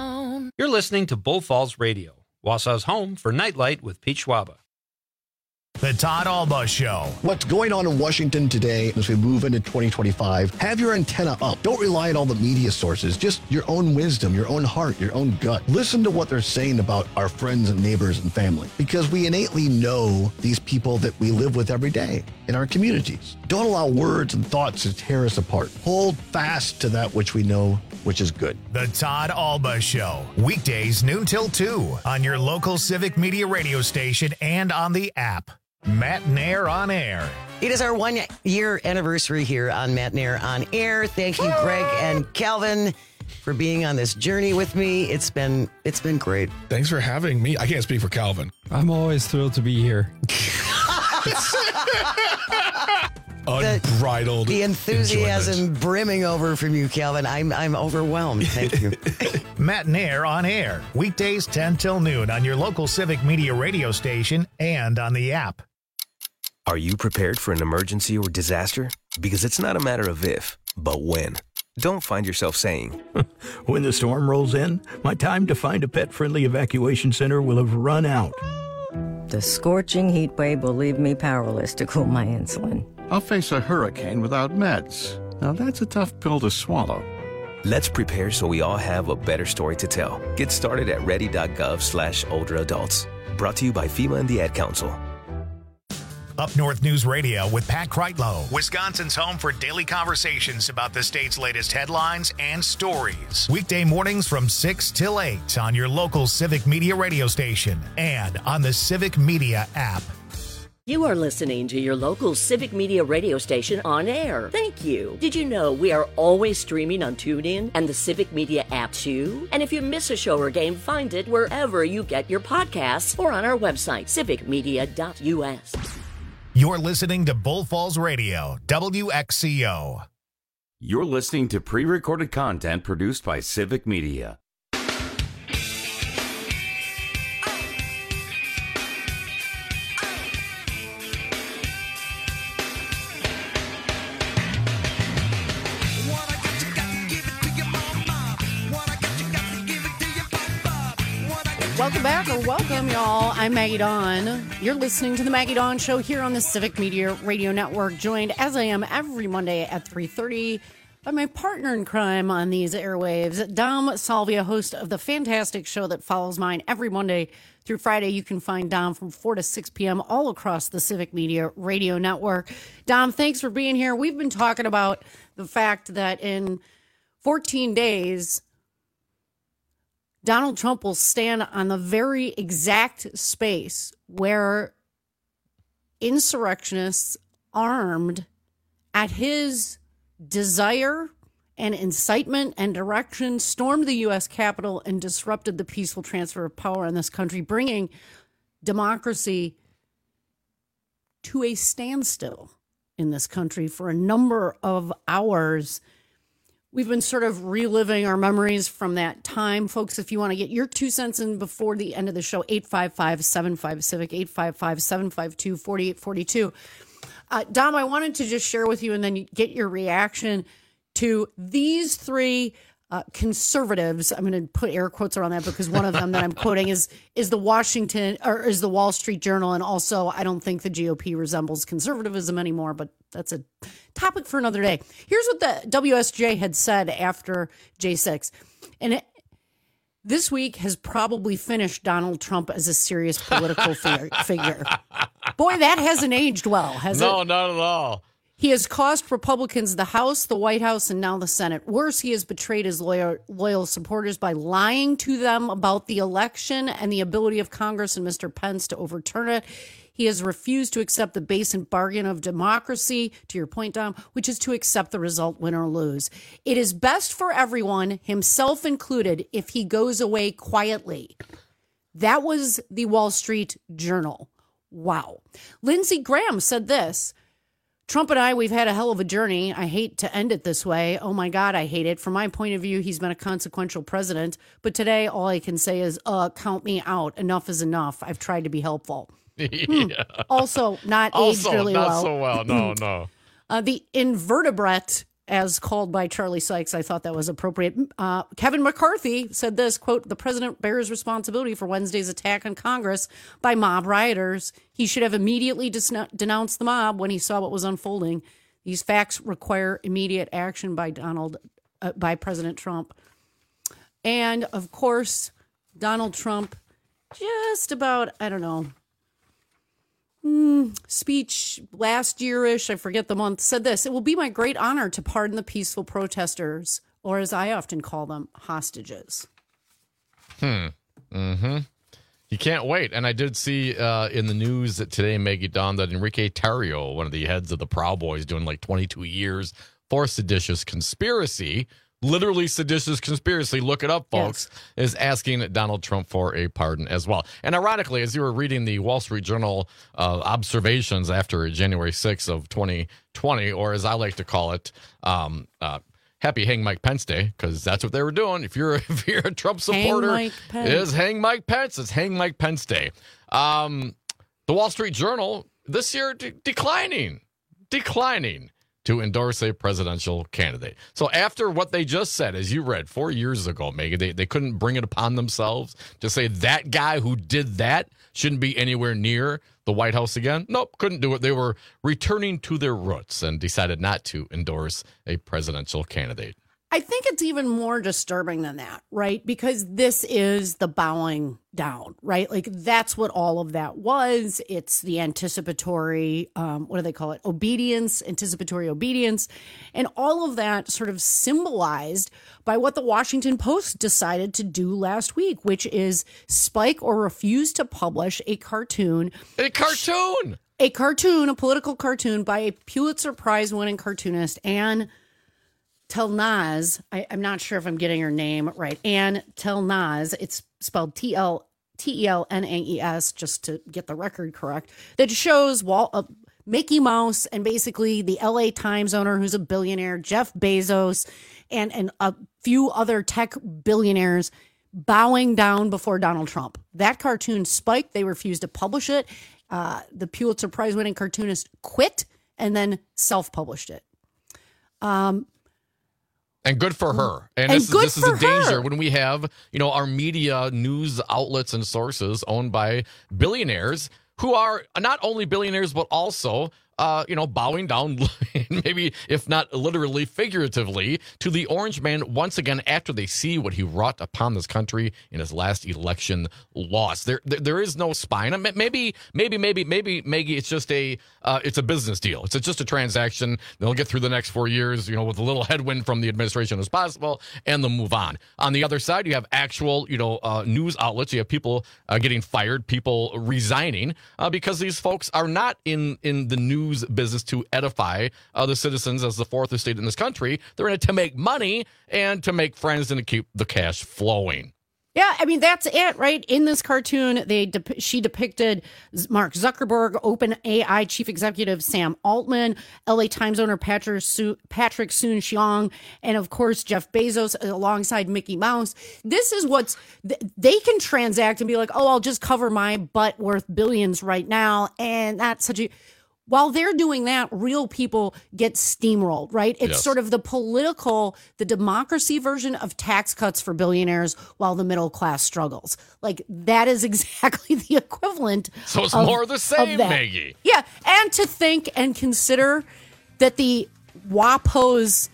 You're listening to Bull Falls Radio, Wausau's home for Nightlight with Pete Schwaba. The Todd Alba Show. What's going on in Washington today as we move into twenty twenty-five? Have your antenna up. Don't rely on all the media sources. Just your own wisdom, your own heart, your own gut. Listen to what they're saying about our friends and neighbors and family, because we innately know these people that we live with every day in our communities. Don't allow words and thoughts to tear us apart. Hold fast to that which we know, which is good. The Todd Alba Show. Weekdays noon till two on your local Civic Media radio station and on the app. Matt Nair on Air. It is our one year anniversary here on Matt Nair on Air. Thank you, Greg and Calvin, for being on this journey with me. It's been it's been great. Thanks for having me. I can't speak for Calvin. I'm always thrilled to be here. Unbridled. The, the enthusiasm enjoyment. brimming over from you, Calvin. I'm I'm overwhelmed. Thank you. Matt Nair on Air. Weekdays ten till noon on your local Civic Media radio station and on the app. Are you prepared for an emergency or disaster? Because it's not a matter of if, but when. Don't find yourself saying, when the storm rolls in, my time to find a pet-friendly evacuation center will have run out. The scorching heat wave will leave me powerless to cool my insulin. I'll face a hurricane without meds. Now that's a tough pill to swallow. Let's prepare so we all have a better story to tell. Get started at ready.gov slash older adults. Brought to you by FEMA and the Ad Council. Up North News Radio with Pat Kreitlow, Wisconsin's home for daily conversations about the state's latest headlines and stories. Weekday mornings from six till eight on your local Civic Media radio station and on the Civic Media app. You are listening to your local Civic Media radio station on air. Thank you. Did you know we are always streaming on TuneIn and the Civic Media app too? And if you miss a show or game, find it wherever you get your podcasts or on our website, civic media dot u s. You're listening to Bull Falls Radio, W X C O. You're listening to pre-recorded content produced by Civic Media. Welcome back, or welcome, y'all. I'm Maggie Dawn. You're listening to the Maggie Dawn Show here on the Civic Media Radio Network, joined as I am every Monday at three thirty by my partner in crime on these airwaves, Dom Salvia, host of the fantastic show that follows mine every Monday through Friday. You can find Dom from four to six p.m. all across the Civic Media Radio Network. Dom, thanks for being here. We've been talking about the fact that in fourteen days, Donald Trump will stand on the very exact space where insurrectionists armed at his desire and incitement and direction stormed the U S Capitol and disrupted the peaceful transfer of power in this country, bringing democracy to a standstill in this country for a number of hours. We've been sort of reliving our memories from that time. Folks, if you want to get your two cents in before the end of the show, eight five five, seven five, CIVIC, eight five five, seven five two, four eight four two. Uh, Dom, I wanted to just share with you and then get your reaction to these three uh, conservatives. I'm going to put air quotes around that because one of them that I'm quoting is is the Washington or is the Wall Street Journal. And also, I don't think the G O P resembles conservatism anymore, but that's a topic for another day. Here's what the W S J had said after J six. And it, this week has probably finished Donald Trump as a serious political figure, figure. Boy, that hasn't aged well, has no, it? No, not at all. He has cost Republicans the House, the White House, and now the Senate. Worse, he has betrayed his loyal, loyal supporters by lying to them about the election and the ability of Congress and Mister Pence to overturn it. He has refused to accept the base and bargain of democracy, to your point, Dom, which is to accept the result, win or lose. It is best for everyone, himself included, if he goes away quietly. That was the Wall Street Journal. Wow. Lindsey Graham said this. Trump and I, we've had a hell of a journey. I hate to end it this way. Oh, my God, I hate it. From my point of view, he's been a consequential president. But today, all I can say is, uh, count me out. Enough is enough. I've tried to be helpful. Yeah. Hmm. Also, not also, aged really not well. so well. No, no. Uh, the invertebrate as called by Charlie Sykes, I thought that was appropriate. Uh, Kevin McCarthy said this, quote, the president bears responsibility for Wednesday's attack on Congress by mob rioters. He should have immediately dis- denounced the mob when he saw what was unfolding. These facts require immediate action by Donald, uh, by President Trump. And of course, Donald Trump, just about, I don't know, mm, speech last year-ish, I forget the month, said this: it will be my great honor to pardon the peaceful protesters, or as I often call them, hostages. Hmm. Mm-hmm. You can't wait. And I did see uh, in the news that today, Maggie Dawn, that Enrique Tarrio, one of the heads of the Proud Boys, doing like twenty-two years for seditious conspiracy, literally seditious conspiracy, look it up, folks, yes, is asking Donald Trump for a pardon as well. And ironically, as you were reading the Wall Street Journal uh, observations after January sixth of twenty twenty, or as I like to call it, um, uh, Happy Hang Mike Pence Day, because that's what they were doing. If you're if you're a Trump supporter, hang it is Hang Mike Pence. It's Hang Mike Pence Day. Um, the Wall Street Journal this year de- declining, declining to endorse a presidential candidate. So after what they just said, as you read four years ago, Megan, they, they couldn't bring it upon themselves to say that guy who did that shouldn't be anywhere near the White House again. Nope, couldn't do it. They were returning to their roots and decided not to endorse a presidential candidate. I think it's even more disturbing than that, right? Because this is the bowing down, right? Like that's what all of that was. It's the anticipatory, um, what do they call it? Obedience, anticipatory obedience. And all of that sort of symbolized by what the Washington Post decided to do last week, which is spike or refuse to publish a cartoon. A cartoon! A cartoon, a political cartoon by a Pulitzer Prize winning cartoonist, Ann Telnaz, I, I'm not sure if I'm getting her name right. Ann Telnaz, it's spelled T L T E L N A E S, just to get the record correct, that shows Walt, uh, Mickey Mouse and basically the L A Times owner, who's a billionaire, Jeff Bezos, and, and a few other tech billionaires bowing down before Donald Trump. That cartoon spiked. They refused to publish it. Uh, the Pulitzer Prize winning cartoonist quit and then self-published it. Um, And good for her. And, and this, good is, this is for a danger her. when we have, you know, our media news outlets and sources owned by billionaires who are not only billionaires, but also, uh, you know, bowing down, maybe if not literally, figuratively, to the orange man once again after they see what he wrought upon this country in his last election loss. There, there, there is no spine. Maybe, maybe, maybe, maybe, Maggie, it's just a, uh, it's a business deal. It's just a transaction. They'll get through the next four years, you know, with a little headwind from the administration as possible, and they'll move on. On the other side, you have actual, you know, uh, news outlets. You have people uh, getting fired, people resigning uh, because these folks are not in in the news business to edify uh, the citizens as the fourth estate in this country. They're in it to make money and to make friends and to keep the cash flowing. Yeah, I mean, that's it, right? In this cartoon, they de- she depicted Mark Zuckerberg, OpenAI chief executive Sam Altman, L A Times owner Patrick, Su- Patrick Soon-Shiong, and of course, Jeff Bezos alongside Mickey Mouse. This is what's, th- they can transact and be like, oh, I'll just cover my butt worth billions right now. And that's such a... While they're doing that, real people get steamrolled, right? It's Yes. sort of the political, the democracy version of tax cuts for billionaires while the middle class struggles. Like, that is exactly the equivalent. So it's of, more of the same, of that. Maggie. Yeah. And to think and consider that the WAPO's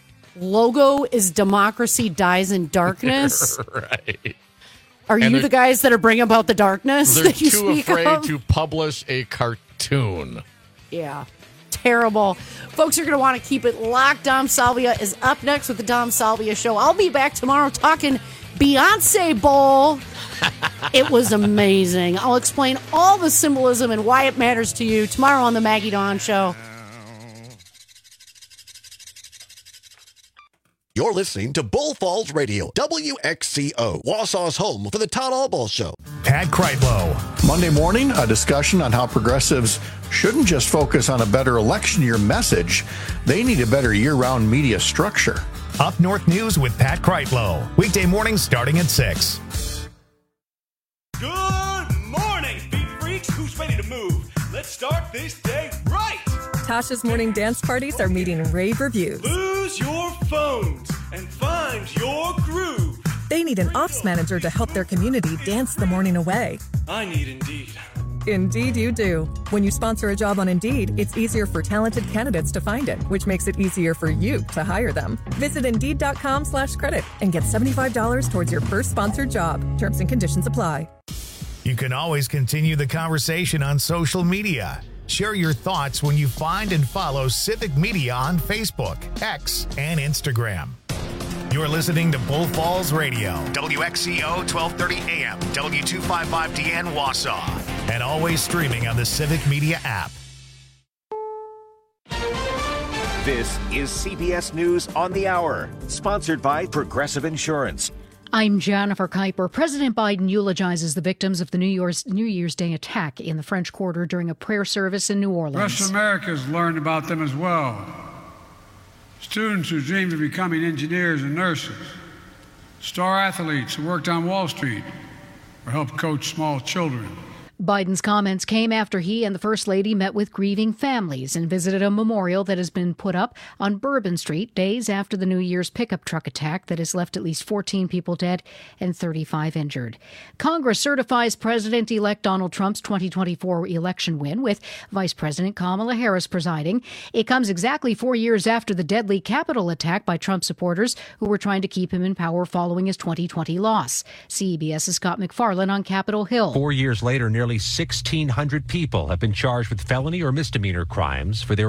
logo is Democracy Dies in Darkness. Right. Are And you the guys that are bringing about the darkness They're that you too speak afraid of? to publish a cartoon. Yeah. Terrible. Folks, you're going to want to keep it locked. Dom Salvia is up next with the Dom Salvia Show. I'll be back tomorrow talking Beyonce Bowl. It was amazing. I'll explain all the symbolism and why it matters to you tomorrow on the Maggie Dawn Show. You're listening to Bull Falls Radio, W X C O, Wausau's home for the Todd Albaugh Show. Pat Kreitlow. Monday morning, a discussion on how progressives shouldn't just focus on a better election year message. They need a better year-round media structure. Up North News with Pat Kreitlow. Weekday mornings starting at six. Good morning, beat freaks. Who's ready to move? Let's start this day right. Tasha's morning dance parties are meeting rave reviews. Blue Use your phones and find your groove. They need an ops manager to help their community dance the morning away. I need Indeed. Indeed you do. When you sponsor a job on Indeed, it's easier for talented candidates to find it, which makes it easier for you to hire them. Visit Indeed.com slash credit and get seventy-five dollars towards your first sponsored job. Terms and conditions apply. You can always continue the conversation on social media. Share your thoughts when you find and follow Civic Media on Facebook, X, and Instagram. You're listening to Bull Falls Radio, W X C O twelve thirty A M, W two fifty-five D N Wausau, and always streaming on the Civic Media app. This is C B S News on the Hour, sponsored by Progressive Insurance. I'm Jennifer Kuiper. President Biden eulogizes the victims of the New Year's, New Year's Day attack in the French Quarter during a prayer service in New Orleans. The rest of America has learned about them as well. Students who dreamed of becoming engineers and nurses, star athletes who worked on Wall Street or helped coach small children. Biden's comments came after he and the First Lady met with grieving families and visited a memorial that has been put up on Bourbon Street days after the New Year's pickup truck attack that has left at least fourteen people dead and thirty-five injured. Congress certifies President-elect Donald Trump's twenty twenty-four election win, with Vice President Kamala Harris presiding. It comes exactly four years after the deadly Capitol attack by Trump supporters who were trying to keep him in power following his twenty twenty loss. CBS's Scott McFarlane on Capitol Hill. Four years later, nearly sixteen hundred people have been charged with felony or misdemeanor crimes for their